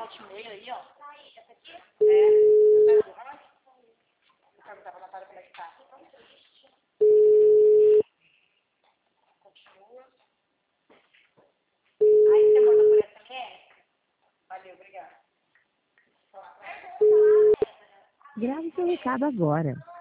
Hotmail aí, ó. Essa aqui? É. Vou perguntar pra Natália como é que tá. Continua. Aí você manda por SMS? Valeu, obrigada. Grave seu recado agora.